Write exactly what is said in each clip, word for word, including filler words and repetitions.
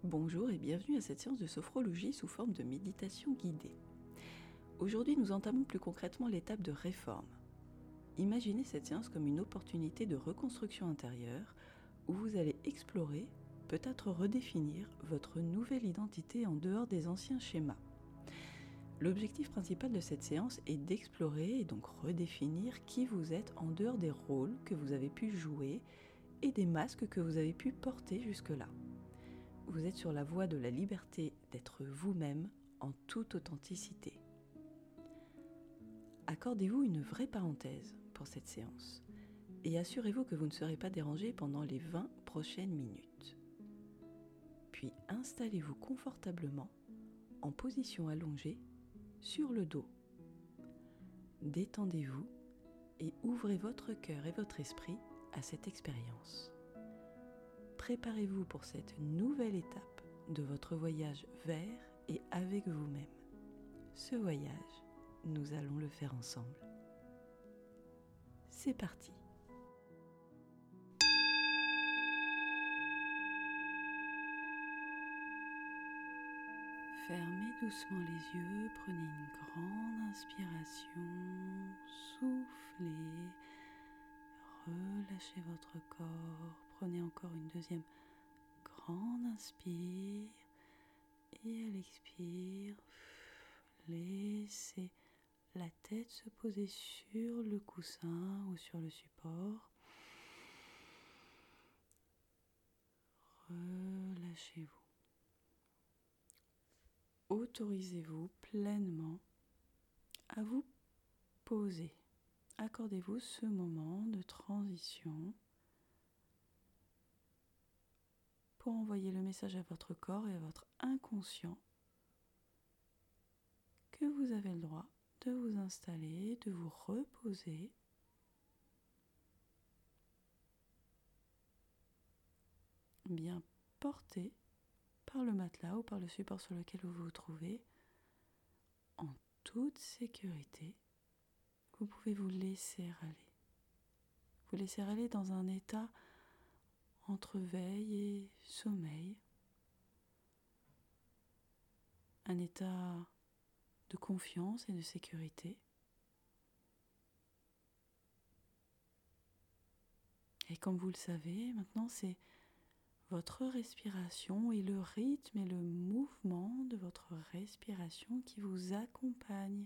Bonjour et bienvenue à cette séance de sophrologie sous forme de méditation guidée. Aujourd'hui, nous entamons plus concrètement l'étape de réforme. Imaginez cette séance comme une opportunité de reconstruction intérieure où vous allez explorer, peut-être redéfinir votre nouvelle identité en dehors des anciens schémas. L'objectif principal de cette séance est d'explorer et donc redéfinir qui vous êtes en dehors des rôles que vous avez pu jouer et des masques que vous avez pu porter jusque-là. Vous êtes sur la voie de la liberté d'être vous-même en toute authenticité. Accordez-vous une vraie parenthèse pour cette séance et assurez-vous que vous ne serez pas dérangé pendant les vingt prochaines minutes. Puis installez-vous confortablement en position allongée sur le dos. Détendez-vous et ouvrez votre cœur et votre esprit à cette expérience. Préparez-vous pour cette nouvelle étape de votre voyage vers et avec vous-même. Ce voyage, nous allons le faire ensemble. C'est parti. Fermez doucement les yeux, prenez une grande inspiration, soufflez, relâchez votre corps, prenez encore une deuxième grande inspire et à l'expire, laissez la tête se poser sur le coussin ou sur le support. Relâchez-vous. Autorisez-vous pleinement à vous poser. Accordez-vous ce moment de transition pour envoyer le message à votre corps et à votre inconscient que vous avez le droit de vous installer, de vous reposer bien porté par le matelas ou par le support sur lequel vous vous trouvez en toute sécurité. Vous pouvez vous laisser aller. Vous laisser aller dans un état entre veille et sommeil. Un état de confiance et de sécurité. Et comme vous le savez, maintenant c'est votre respiration et le rythme et le mouvement de votre respiration qui vous accompagne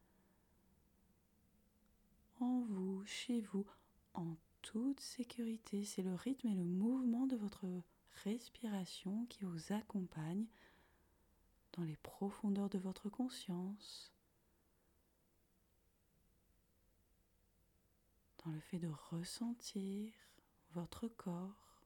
en vous, chez vous, en toute sécurité. C'est le rythme et le mouvement de votre respiration qui vous accompagne dans les profondeurs de votre conscience, dans le fait de ressentir votre corps.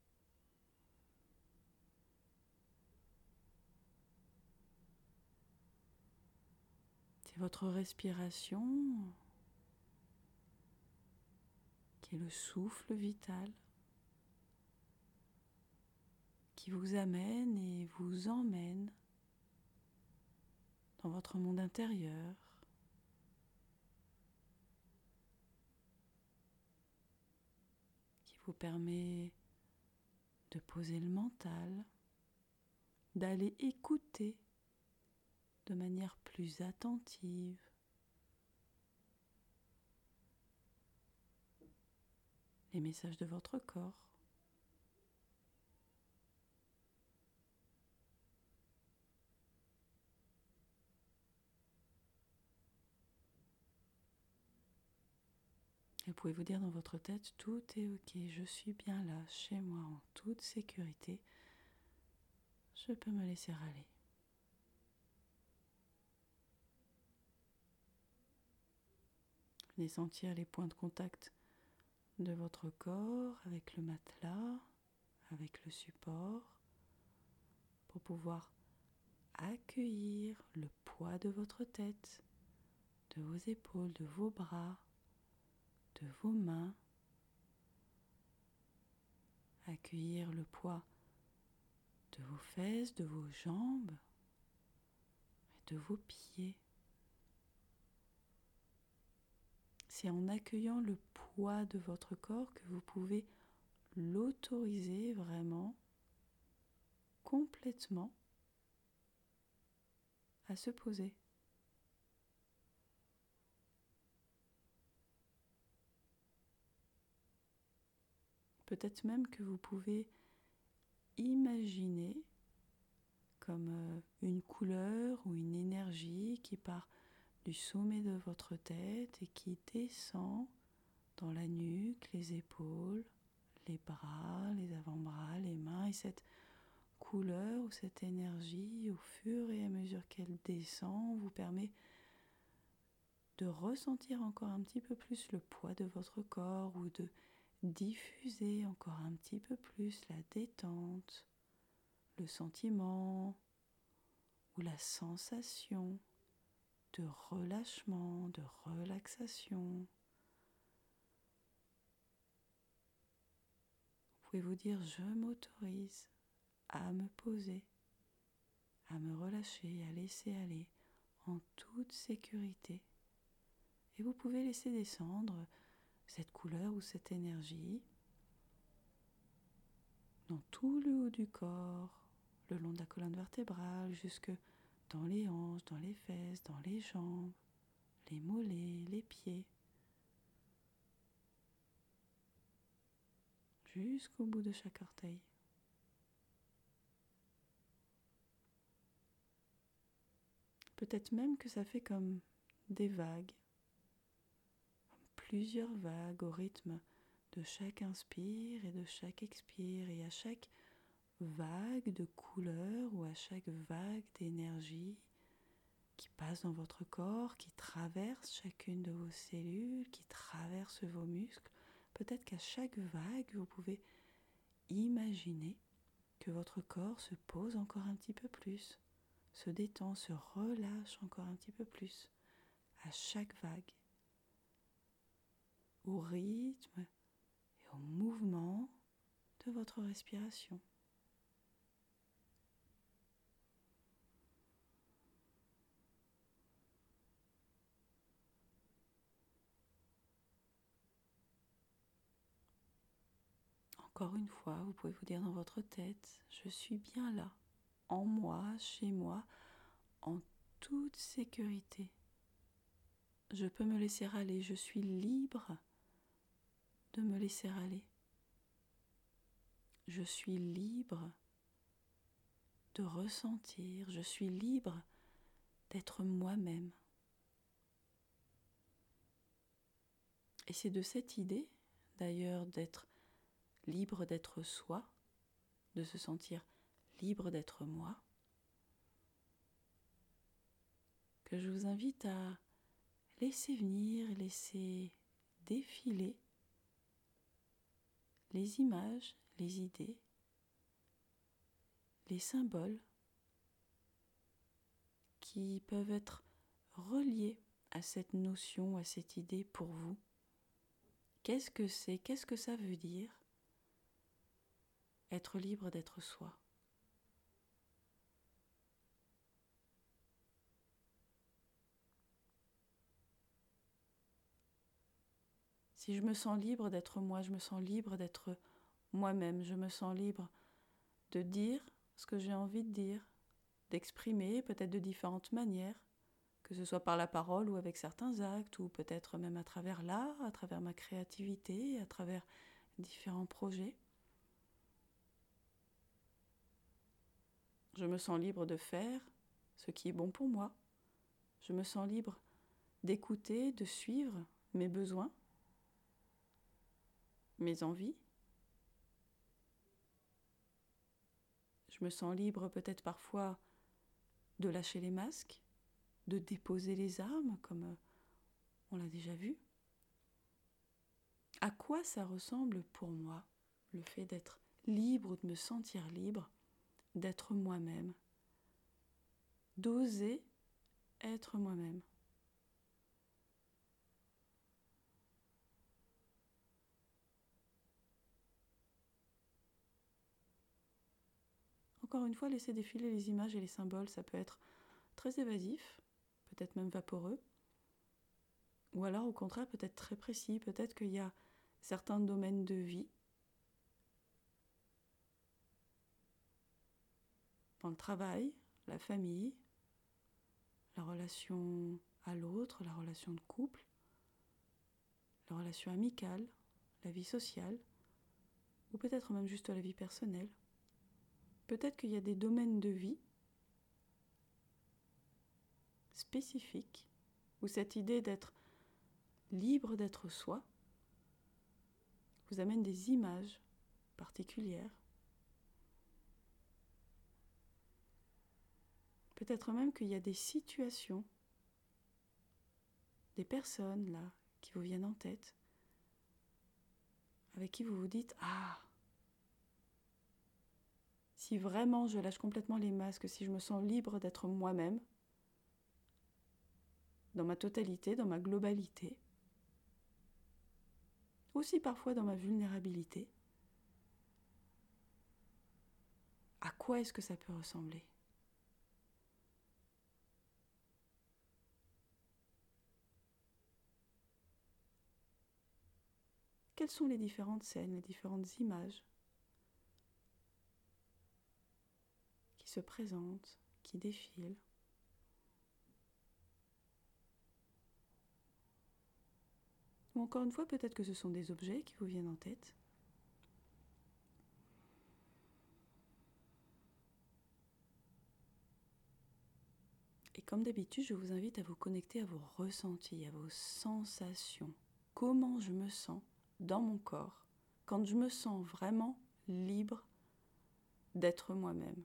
C'est votre respiration qui est le souffle vital qui vous amène et vous emmène dans votre monde intérieur, qui vous permet de poser le mental, d'aller écouter de manière plus attentive les messages de votre corps. Et vous pouvez vous dire dans votre tête, tout est ok, je suis bien là, chez moi, en toute sécurité, je peux me laisser aller. Venez sentir les points de contact de votre corps avec le matelas, avec le support, pour pouvoir accueillir le poids de votre tête, de vos épaules, de vos bras, de vos mains, accueillir le poids de vos fesses, de vos jambes et de vos pieds. C'est en accueillant le poids de votre corps que vous pouvez l'autoriser vraiment complètement à se poser. Peut-être même que vous pouvez imaginer comme une couleur ou une énergie qui part du sommet de votre tête et qui descend dans la nuque, les épaules, les bras, les avant-bras, les mains. Et cette couleur ou cette énergie, au fur et à mesure qu'elle descend, vous permet de ressentir encore un petit peu plus le poids de votre corps ou de diffuser encore un petit peu plus la détente, le sentiment ou la sensation de relâchement, de relaxation. Vous pouvez vous dire: je m'autorise à me poser, à me relâcher, à laisser aller en toute sécurité. Et vous pouvez laisser descendre cette couleur ou cette énergie dans tout le haut du corps, le long de la colonne vertébrale, jusque dans les hanches, dans les fesses, dans les jambes, les mollets, les pieds, jusqu'au bout de chaque orteil. Peut-être même que ça fait comme des vagues, plusieurs vagues au rythme de chaque inspire et de chaque expire, et à chaque vague de couleur ou à chaque vague d'énergie qui passe dans votre corps, qui traverse chacune de vos cellules, qui traverse vos muscles. Peut-être qu'à chaque vague, vous pouvez imaginer que votre corps se pose encore un petit peu plus, se détend, se relâche encore un petit peu plus à chaque vague, au rythme et au mouvement de votre respiration. Encore une fois, vous pouvez vous dire dans votre tête: je suis bien là, en moi, chez moi, en toute sécurité. Je peux me laisser aller, je suis libre de me laisser aller. Je suis libre de ressentir, je suis libre d'être moi-même. Et c'est de cette idée, d'ailleurs, d'être libre d'être soi, de se sentir libre d'être moi, que je vous invite à laisser venir, laisser défiler les images, les idées, les symboles qui peuvent être reliés à cette notion, à cette idée pour vous. Qu'est-ce que c'est? Qu'est-ce que ça veut dire être libre d'être soi? Si je me sens libre d'être moi, je me sens libre d'être moi-même, je me sens libre de dire ce que j'ai envie de dire, d'exprimer peut-être de différentes manières, que ce soit par la parole ou avec certains actes, ou peut-être même à travers l'art, à travers ma créativité, à travers différents projets. Je me sens libre de faire ce qui est bon pour moi. Je me sens libre d'écouter, de suivre mes besoins, mes envies. Je me sens libre peut-être parfois de lâcher les masques, de déposer les armes, comme on l'a déjà vu. À quoi ça ressemble pour moi, le fait d'être libre ou de me sentir libre, d'être moi-même, d'oser être moi-même? Encore une fois, laisser défiler les images et les symboles, ça peut être très évasif, peut-être même vaporeux, ou alors au contraire peut-être très précis. Peut-être qu'il y a certains domaines de vie dans le travail, la famille, la relation à l'autre, la relation de couple, la relation amicale, la vie sociale, ou peut-être même juste la vie personnelle. Peut-être qu'il y a des domaines de vie spécifiques où cette idée d'être libre d'être soi vous amène des images particulières. Peut-être même qu'il y a des situations, des personnes là qui vous viennent en tête, avec qui vous vous dites « Ah, si vraiment je lâche complètement les masques, si je me sens libre d'être moi-même, dans ma totalité, dans ma globalité, aussi parfois dans ma vulnérabilité, à quoi est-ce que ça peut ressembler ?» Quelles sont les différentes scènes, les différentes images qui se présentent, qui défilent? Ou encore une fois, peut-être que ce sont des objets qui vous viennent en tête. Et comme d'habitude, je vous invite à vous connecter à vos ressentis, à vos sensations. Comment je me sens dans mon corps quand je me sens vraiment libre d'être moi-même.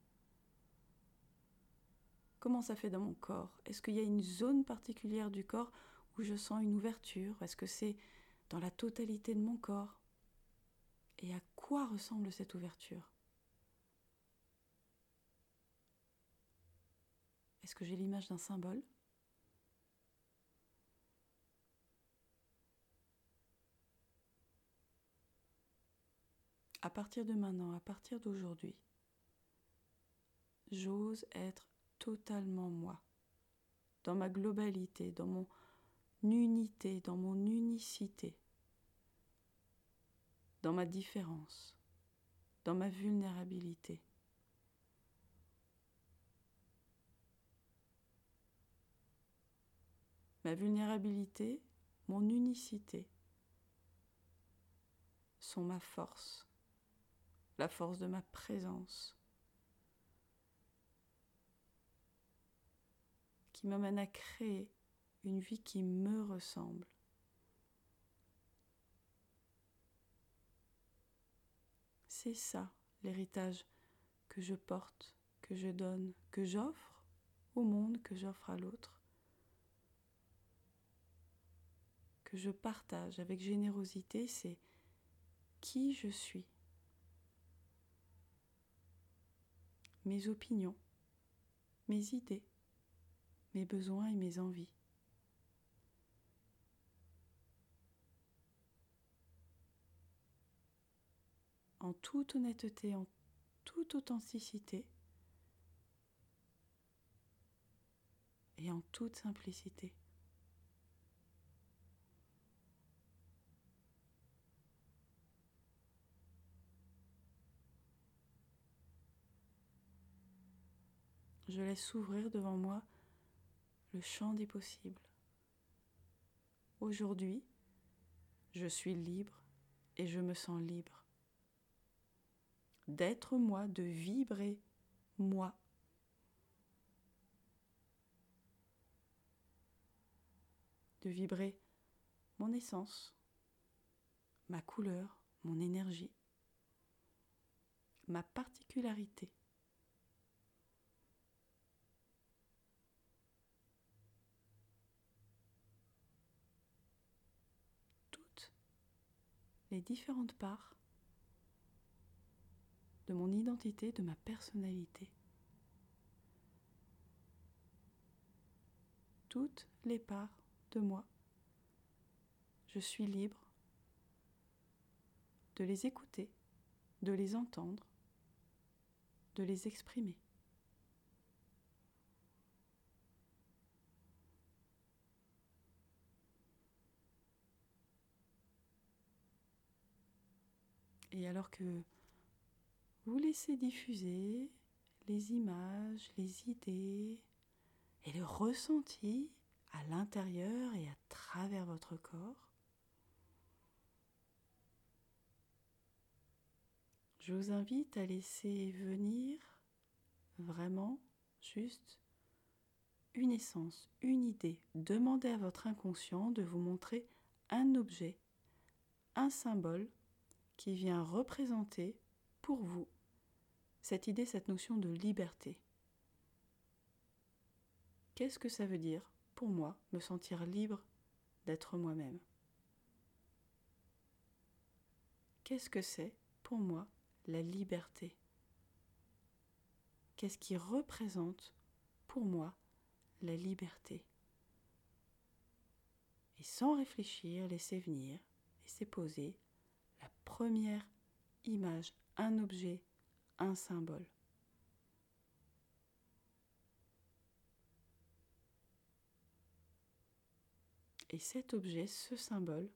Comment ça fait dans mon corps? Est-ce qu'il y a une zone particulière du corps où je sens une ouverture? Est-ce que c'est dans la totalité de mon corps? Et à quoi ressemble cette ouverture? Est-ce que j'ai l'image d'un symbole? À partir de maintenant, à partir d'aujourd'hui, j'ose être totalement moi, dans ma globalité, dans mon unité, dans mon unicité, dans ma différence, dans ma vulnérabilité. Ma vulnérabilité, mon unicité sont ma force, la force de ma présence, qui m'amène à créer une vie qui me ressemble. C'est ça l'héritage que je porte, que je donne, que j'offre au monde, que j'offre à l'autre, que je partage avec générosité, c'est qui je suis, mes opinions, mes idées, mes besoins et mes envies. En toute honnêteté, en toute authenticité et en toute simplicité. Je laisse s'ouvrir devant moi le champ des possibles. Aujourd'hui, je suis libre et je me sens libre d'être moi, de vibrer moi. De vibrer mon essence, ma couleur, mon énergie, ma particularité. Toutes les différentes parts de mon identité, de ma personnalité. Toutes les parts de moi. Je suis libre de les écouter, de les entendre, de les exprimer. Et alors que vous laissez diffuser les images, les idées et le ressenti à l'intérieur et à travers votre corps. Je vous invite à laisser venir vraiment juste une essence, une idée. Demandez à votre inconscient de vous montrer un objet, un symbole qui vient représenter pour vous cette idée, cette notion de liberté. Qu'est-ce que ça veut dire pour moi, me sentir libre d'être moi-même? Qu'est-ce que c'est pour moi la liberté? Qu'est-ce qui représente pour moi la liberté? Et sans réfléchir, laissez venir, laissez poser la première image, un objet, un symbole. Et cet objet, ce symbole,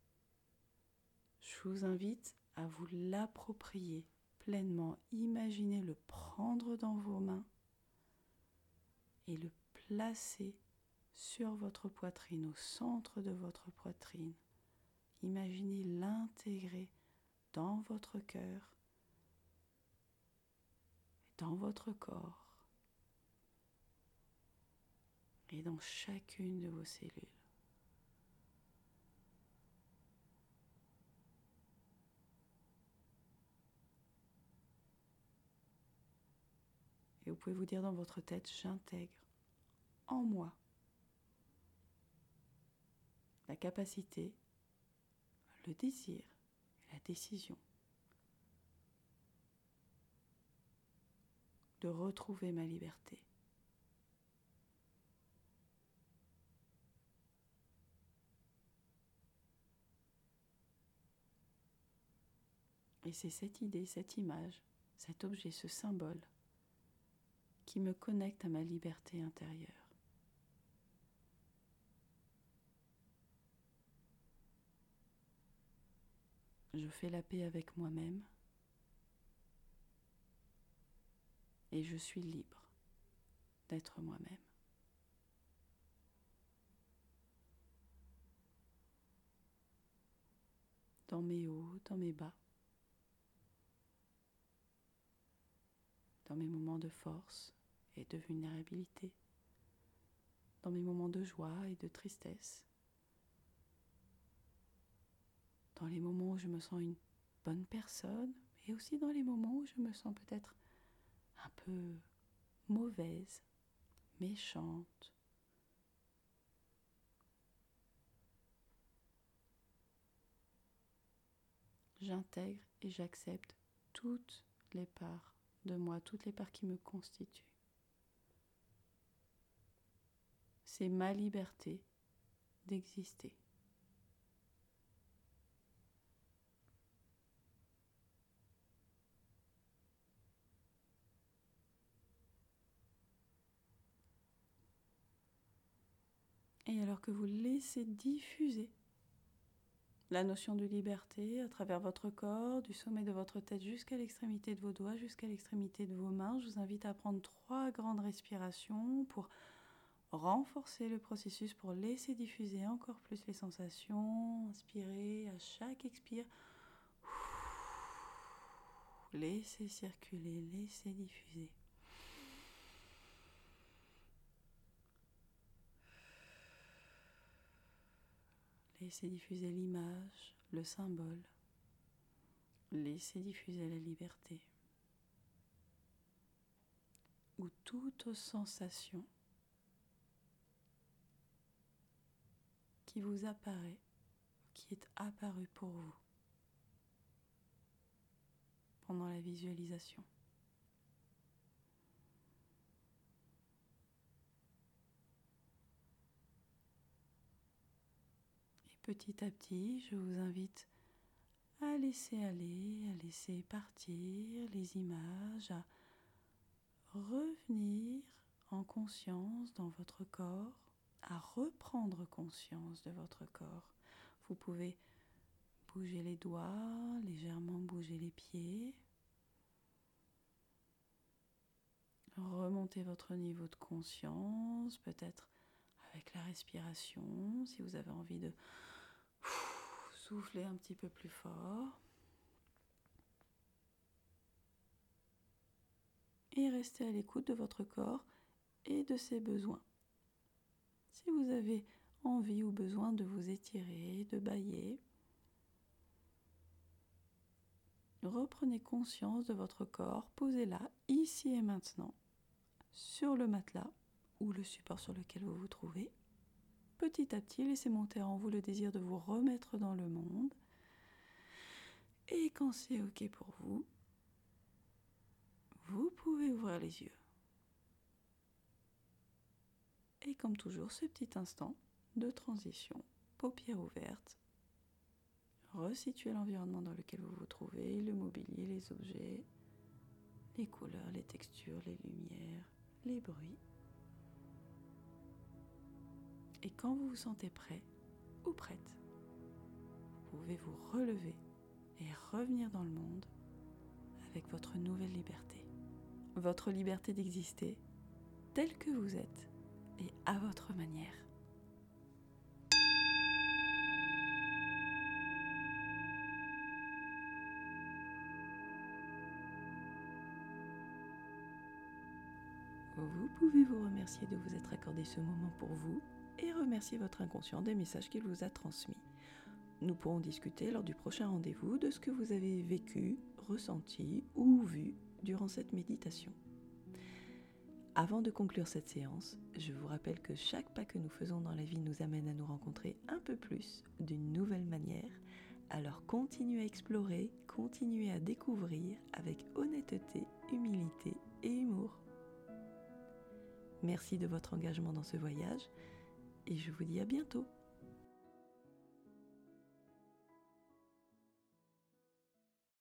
je vous invite à vous l'approprier pleinement. Imaginez le prendre dans vos mains et le placer sur votre poitrine, au centre de votre poitrine. Imaginez l'intégrer dans votre cœur, dans votre corps et dans chacune de vos cellules. Et vous pouvez vous dire dans votre tête, j'intègre en moi la capacité, le désir et la décision de retrouver ma liberté. Et c'est cette idée, cette image, cet objet, ce symbole qui me connecte à ma liberté intérieure. Je fais la paix avec moi-même et je suis libre d'être moi-même. Dans mes hauts, dans mes bas, dans mes moments de force et de vulnérabilité, dans mes moments de joie et de tristesse, dans les moments où je me sens une bonne personne et aussi dans les moments où je me sens peut-être un peu mauvaise, méchante. J'intègre et j'accepte toutes les parts de moi, toutes les parts qui me constituent. C'est ma liberté d'exister. Et alors que vous laissez diffuser la notion de liberté à travers votre corps, du sommet de votre tête jusqu'à l'extrémité de vos doigts, jusqu'à l'extrémité de vos mains, je vous invite à prendre trois grandes respirations pour renforcer le processus, pour laisser diffuser encore plus les sensations. Inspirez à chaque expire. Laissez circuler, laissez diffuser. Laissez diffuser l'image, le symbole. Laissez diffuser la liberté. Ou toute sensation qui vous apparaît, qui est apparue pour vous pendant la visualisation. Et petit à petit, je vous invite à laisser aller, à laisser partir les images, à revenir en conscience dans votre corps, à reprendre conscience de votre corps. Vous pouvez bouger les doigts, légèrement bouger les pieds. Remontez votre niveau de conscience, peut-être avec la respiration, si vous avez envie de souffler un petit peu plus fort. Et restez à l'écoute de votre corps et de ses besoins. Si vous avez envie ou besoin de vous étirer, de bâiller, reprenez conscience de votre corps, posez-la ici et maintenant, sur le matelas ou le support sur lequel vous vous trouvez. Petit à petit, laissez monter en vous le désir de vous remettre dans le monde. Et quand c'est OK pour vous, vous pouvez ouvrir les yeux. Et comme toujours, ce petit instant de transition, paupières ouvertes, resituez l'environnement dans lequel vous vous trouvez, le mobilier, les objets, les couleurs, les textures, les lumières, les bruits. Et quand vous vous sentez prêt ou prête, vous pouvez vous relever et revenir dans le monde avec votre nouvelle liberté. Votre liberté d'exister tel que vous êtes et à votre manière. Vous pouvez vous remercier de vous être accordé ce moment pour vous et remercier votre inconscient des messages qu'il vous a transmis. Nous pourrons discuter lors du prochain rendez-vous de ce que vous avez vécu, ressenti ou vu durant cette méditation. Avant de conclure cette séance, je vous rappelle que chaque pas que nous faisons dans la vie nous amène à nous rencontrer un peu plus d'une nouvelle manière. Alors continuez à explorer, continuez à découvrir avec honnêteté, humilité et humour. Merci de votre engagement dans ce voyage et je vous dis à bientôt.